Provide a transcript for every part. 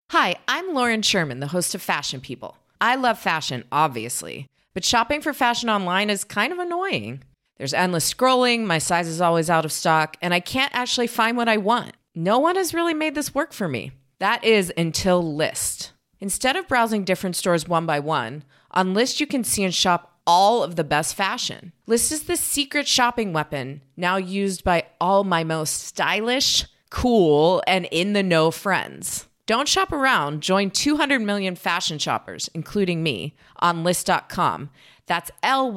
Hi, I'm Lauren Sherman, the host of Fashion People. I love fashion, obviously, but shopping for fashion online is kind of annoying. There's endless scrolling, my size is always out of stock, and I can't actually find what I want. No one has really made this work for me. That is until Lyst. Instead of browsing different stores one by one, on Lyst you can see and shop all of the best fashion. Lyst is the secret shopping weapon, now used by all my most stylish, cool, and in-the-know friends. Don't shop around. Join 200 million fashion shoppers, including me, on Lyst.com. That's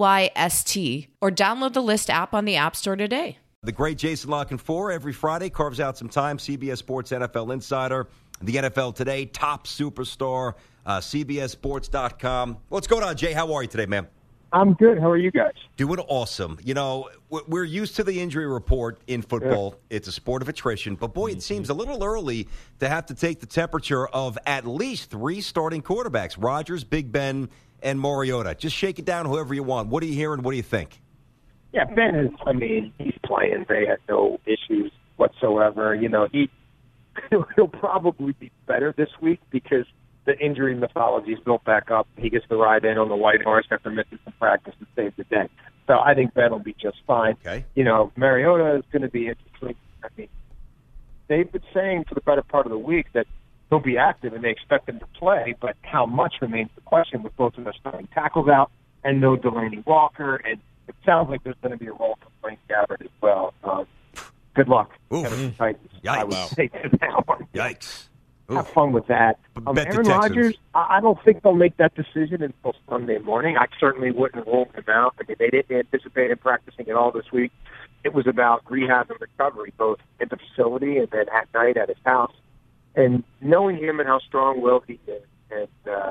Lyst, or download the Lyst app on the App Store today. The great Jason La Canfora every Friday carves out some time. CBS Sports NFL Insider, the NFL Today, top superstar, CBSSports.com. What's going on, Jay? How are you today, man? I'm good. How are you guys? Doing awesome. You know, we're used to the injury report in football. Yeah. It's a sport of attrition. But, boy, it seems a little early to have to take the temperature of at least three starting quarterbacks, Rodgers, Big Ben, and Mariota. Just shake it down whoever you want. What are you hearing? What do you think? Yeah, Ben is, he's playing. They had no issues whatsoever. You know, he'll probably be better this week because the injury mythology is built back up. He gets to ride in on the white horse after missing some practice and save the day. So I think Ben will be just fine. Okay. You know, Mariota is going to be interesting. I mean, they've been saying for the better part of the week that he'll be active and they expect him to play, but how much remains the question with both of their starting tackles out and no Delaney Walker. And it sounds like there's going to be a role for Blaine Gabbert as well. Good luck. Titans. Yikes. I would say to that one. Yikes. Have fun with that. Aaron Rodgers, I don't think they'll make that decision until Sunday morning. I certainly wouldn't rule him out. I mean, they didn't anticipate him practicing at all this week. It was about rehab and recovery, both in the facility and then at night at his house. And knowing him and how strong-willed he is, and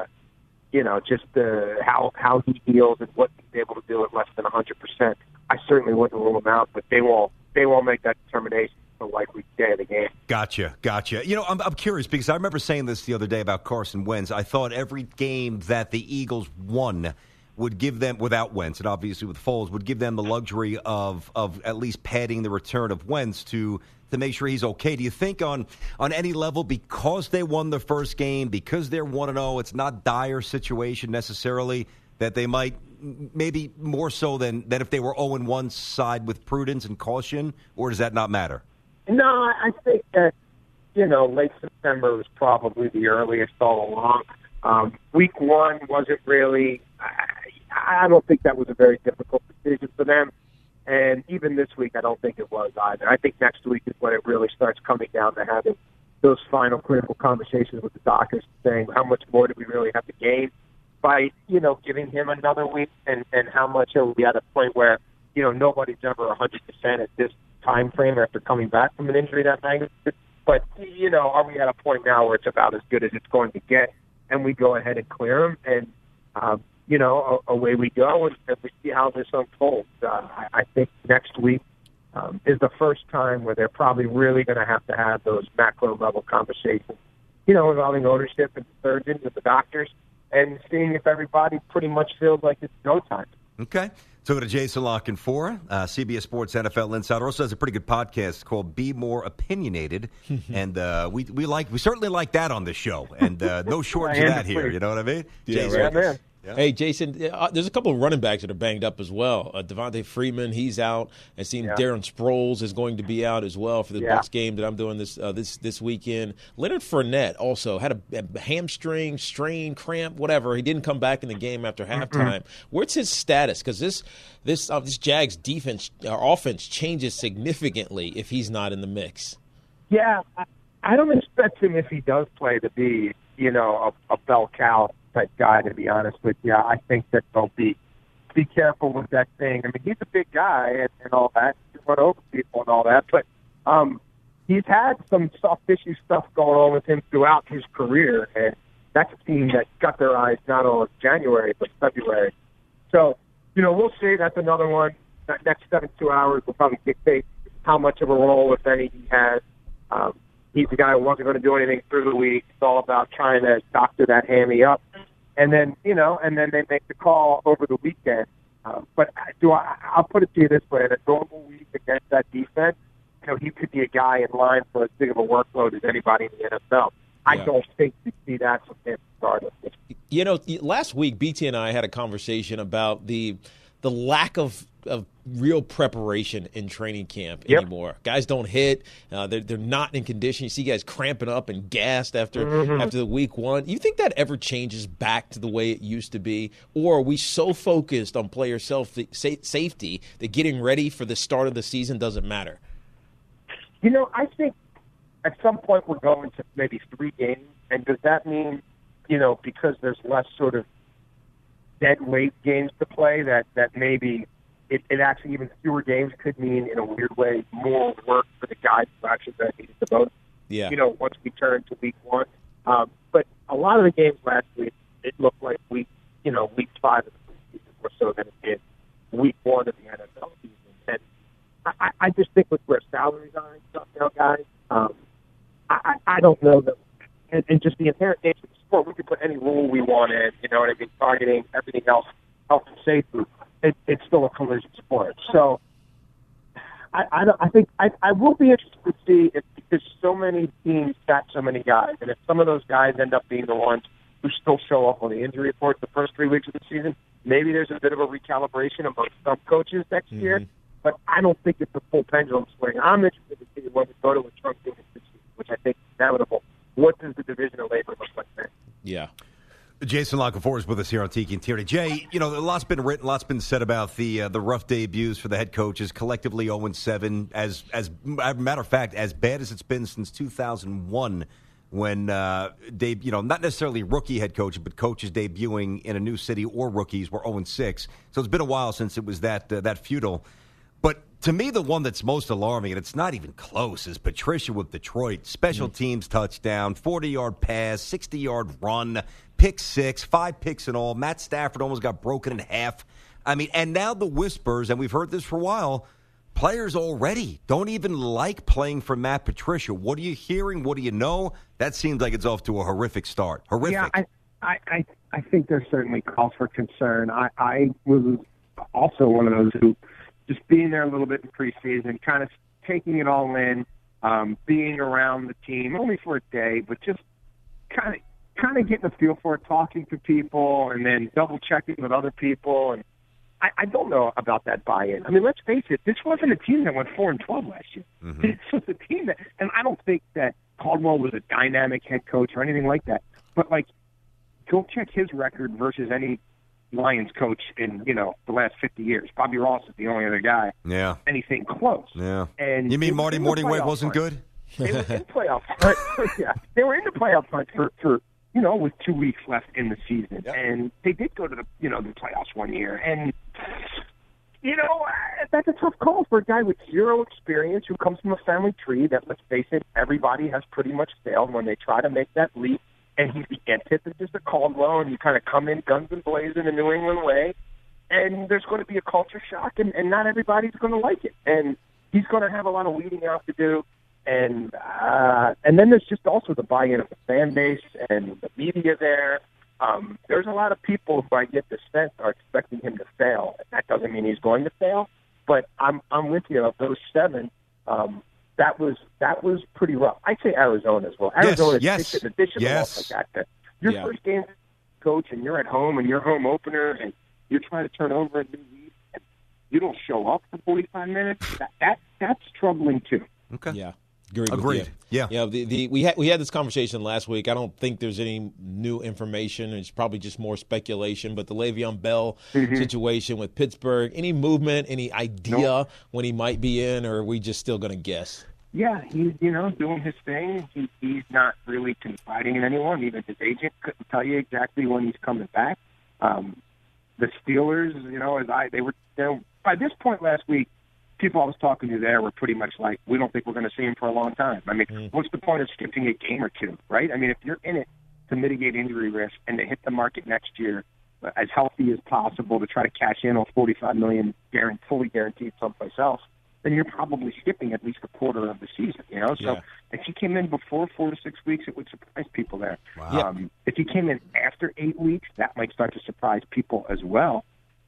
you know, just how he heals and what he's able to do at less than 100%, I certainly wouldn't rule him out. But they won't make that determination. Likely day of the game. Gotcha. You know, I'm curious because I remember saying this the other day about Carson Wentz. I thought every game that the Eagles won would give them, without Wentz and obviously with Foles, would give them the luxury of at least padding the return of Wentz to make sure he's okay. Do you think on any level, because they won the first game, because they're 1-0, it's not dire situation necessarily, that they might maybe more so than if they were 0-1 side with prudence and caution, or does that not matter? No, I think that, you know, late September was probably the earliest all along. Week one wasn't really, I don't think that was a very difficult decision for them. And even this week, I don't think it was either. I think next week is when it really starts coming down to having those final critical conversations with the doctors, saying how much more do we really have to gain by, you know, giving him another week, and how much he'll be at a point where, you know, nobody's ever 100% at this time frame after coming back from an injury that magnitude. But, you know, are we at a point now where it's about as good as it's going to get, and we go ahead and clear him, and, you know, away we go, and we see how this unfolds. I think next week is the first time where they're probably really going to have those macro-level conversations, you know, involving ownership and surgeons and the doctors, and seeing if everybody pretty much feels like it's go time. Okay. So to Jason La Canfora, CBS Sports NFL Insider, also has a pretty good podcast called Be More Opinionated, and we certainly like that on the show, and no shortage of that here. You know what I mean? Yeah, Jason, right. Man. Yeah. Hey, Jason, there's a couple of running backs that are banged up as well. Devontae Freeman, he's out. It seems Darren Sproles is going to be out as well for the Bucs game that I'm doing this weekend. Leonard Fournette also had a hamstring, strain, cramp, whatever. He didn't come back in the game after halftime. What's his status? Because this Jags defense or offense changes significantly if he's not in the mix. Yeah, I don't expect him, if he does play, to be, you know, a bell cow type guy, to be honest with you. I think that they'll be careful with that thing. I mean, he's a big guy and all that. He run over people and all that, but he's had some soft tissue stuff going on with him throughout his career, and that's a team that got their eyes not only January but February. So, you know, we'll see. That's another one. That next 72 hours will probably dictate how much of a role, if any, he has. He's the guy who wasn't going to do anything through the week. It's all about trying to doctor that hammy up. And then, you know, and then they make the call over the weekend. But I'll put it to you this way. In a normal week against that defense, you know, he could be a guy in line for as big of a workload as anybody in the NFL. I don't think we see that from him regardless. You know, last week, BT and I had a conversation about the lack of real preparation in training camp anymore. Guys don't hit. They're not in condition. You see guys cramping up and gassed after the week one. You think that ever changes back to the way it used to be? Or are we so focused on player safety that getting ready for the start of the season doesn't matter? You know, I think at some point we're going to maybe 3 games. And does that mean, you know, because there's less sort of dead weight games to play, that maybe it actually even fewer games could mean, in a weird way, more work for the guys who actually need it the most. Yeah. You know, once we turn to week 1. But a lot of the games last week, it looked like week 5 of the season more so than it did week 1 of the NFL season. And I just think with where salaries are and stuff now, guys, I don't know that. And just the inherent nature of the sport, we can put any rule we want in, you know what I mean, targeting, everything else, health and safety. It's still a collision sport. So I think I will be interested to see if, because so many teams got so many guys, and if some of those guys end up being the ones who still show up on the injury report the first 3 weeks of the season, maybe there's a bit of a recalibration among some coaches next year. But I don't think it's a full pendulum swing. I'm interested to see when we go to a truncated season, which I think is inevitable. What does the division of labor look like there? Yeah. Jason La Canfora is with us here on Tiki and Tierney. Jay, you know, a lot's been written, lots been said about the rough debuts for the head coaches, collectively 0-7. As a matter of fact, as bad as it's been since 2001, when not necessarily rookie head coaches, but coaches debuting in a new city or rookies were 0-6. So it's been a while since it was that futile. But to me, the one that's most alarming, and it's not even close, is Patricia with Detroit. Special teams touchdown, 40-yard pass, 60-yard run, pick 6, 5 picks in all. Matt Stafford almost got broken in half. I mean, and now the whispers, and we've heard this for a while, players already don't even like playing for Matt Patricia. What are you hearing? What do you know? That seems like it's off to a horrific start. Horrific. Yeah, I think there's certainly cause for concern. I was also one of those who, just being there a little bit in preseason, kind of taking it all in, being around the team, only for a day, but just kind of getting a feel for it, talking to people, and then double-checking with other people. And I don't know about that buy-in. I mean, let's face it, this wasn't a team that went 4-12 last year. This was a team that, and I don't think that Caldwell was a dynamic head coach or anything like that, but, like, go check his record versus any Lions coach in, the last 50 years. Bobby Ross is the only other guy. Yeah. Anything close. Yeah. And you mean Marty Morningway wasn't good? They were in playoff hunt. Yeah. They were in the playoff hunt for with 2 weeks left in the season. Yep. And they did go to the playoffs one year. And, that's a tough call for a guy with zero experience who comes from a family tree that, let's face it, everybody has pretty much failed when they try to make that leap. And he's the antithesis of Caldwell, and you kind of come in guns and blazing the New England way, and there's going to be a culture shock, and not everybody's going to like it. And he's going to have a lot of weeding out to do. And then there's just also the buy-in of the fan base and the media there. There's a lot of people who I get the sense are expecting him to fail. That doesn't mean he's going to fail, but I'm with you. Of those 7, that was pretty rough. I'd say Arizona as well. Arizona yes. is an additional like that. Your first game, coach, and you're at home, and you're home opener, and you're trying to turn over a new lead, and you don't show up for 45 minutes. That's troubling too. Okay. Yeah. Agreed. Yeah. We had this conversation last week. I don't think there's any new information. It's probably just more speculation. But the Le'Veon Bell situation with Pittsburgh, any movement, any idea when he might be in, or are we just still going to guess? Yeah, he's doing his thing. He's not really confiding in anyone. Even his agent couldn't tell you exactly when he's coming back. The Steelers, they were by this point last week, people I was talking to there were pretty much like, we don't think we're going to see him for a long time. I mean, what's the point of skipping a game or two, right? I mean, if you're in it to mitigate injury risk and to hit the market next year as healthy as possible to try to cash in on $45 million fully guaranteed someplace else, then you're probably skipping at least a quarter of the season, So if he came in before 4 to 6 weeks, it would surprise people there. Wow. If he came in after 8 weeks, that might start to surprise people as well. But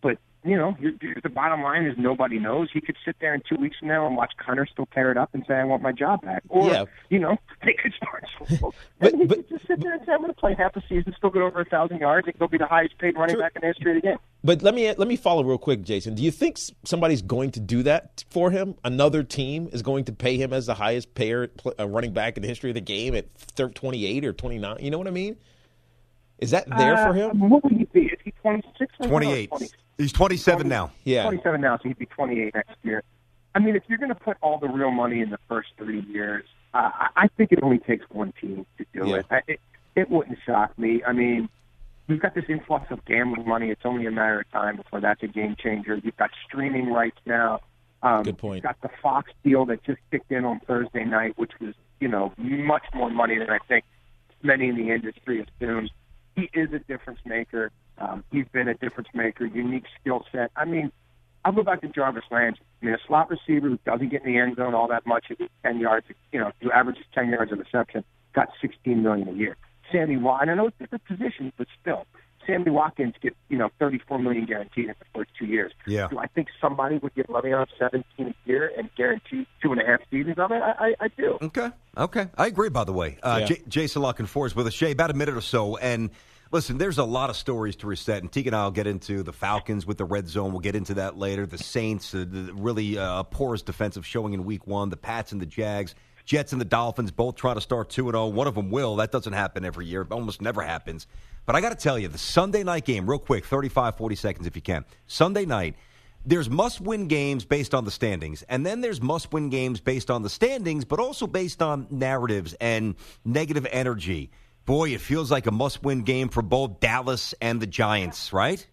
the bottom line is nobody knows. He could sit there in 2 weeks from now and watch Connor still tear it up and say, I want my job back. Or, they could start. But he could just sit there and say, I'm going to play half a season, still get over 1,000 yards, and go be the highest paid running back in the history of the game. But let me follow real quick, Jason. Do you think somebody's going to do that for him? Another team is going to pay him as the highest payer running back in the history of the game at 28 or 29? You know what I mean? Is that there for him? What would he be? Is he 26? 28. He's 27 now. Yeah. 27 now, so he'd be 28 next year. I mean, if you're going to put all the real money in the first 3 years, I think it only takes one team to do it. It wouldn't shock me. I mean, we've got this influx of gambling money. It's only a matter of time before that's a game changer. You've got streaming rights now. Good point. You've got the Fox deal that just kicked in on Thursday night, which was, much more money than I think many in the industry assumed. He is a difference maker. He's been a difference maker, unique skill set. I mean, I'll go back to Jarvis Landry. I mean, a slot receiver who doesn't get in the end zone all that much, 10 yards, who averages 10 yards of reception, got $16 million a year. Sammy Watkins, I know it's different positions, but still, Sammy Watkins gets, $34 million guaranteed in the first 2 years. Yeah. Do I think somebody would give Le'Veon $17 a year and guarantee 2.5 seasons of it? I do. Okay. I agree, by the way. Jason La Canfora is with us. Shay, about a minute or so, and listen, there's a lot of stories to reset, and Teague and I will get into the Falcons with the red zone. We'll get into that later. The Saints, the really porous defensive showing in week one. The Pats and the Jags. Jets and the Dolphins both try to start 2-0. One of them will. That doesn't happen every year. It almost never happens. But I got to tell you, the Sunday night game, real quick, 35, 40 seconds if you can. Sunday night, there's must-win games based on the standings, and then there's must-win games based on the standings, but also based on narratives and negative energy. Boy, it feels like a must-win game for both Dallas and the Giants, right?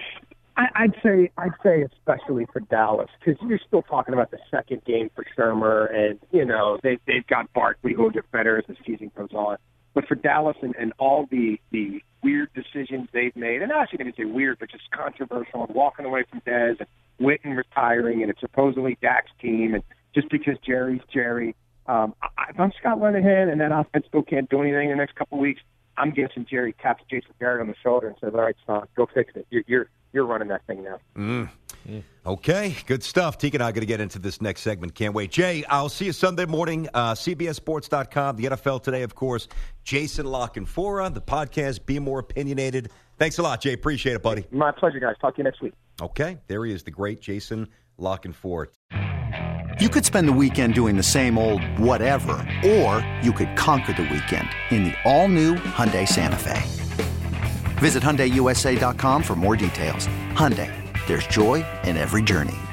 I'd say especially for Dallas, because you're still talking about the second game for Shermer, and they've got Barkley who will get better as the season goes on. But for Dallas and all the weird decisions they've made, and I actually didn't say weird, but just controversial, and walking away from Dez and Witten retiring, and it's supposedly Dak's team, and just because Jerry's Jerry. If I'm Scott Linehan and that offense still can't do anything in the next couple of weeks, I'm guessing Jerry taps Jason Garrett on the shoulder and says, all right, son, go fix it. You're running that thing now. Okay, good stuff. Teague and I are going to get into this next segment. Can't wait. Jay, I'll see you Sunday morning, CBSSports.com, the NFL Today, of course. Jason La Canfora, the podcast, Be More Opinionated. Thanks a lot, Jay. Appreciate it, buddy. My pleasure, guys. Talk to you next week. Okay, there he is, the great Jason La Canfora. You could spend the weekend doing the same old whatever, or you could conquer the weekend in the all-new Hyundai Santa Fe. Visit HyundaiUSA.com for more details. Hyundai, there's joy in every journey.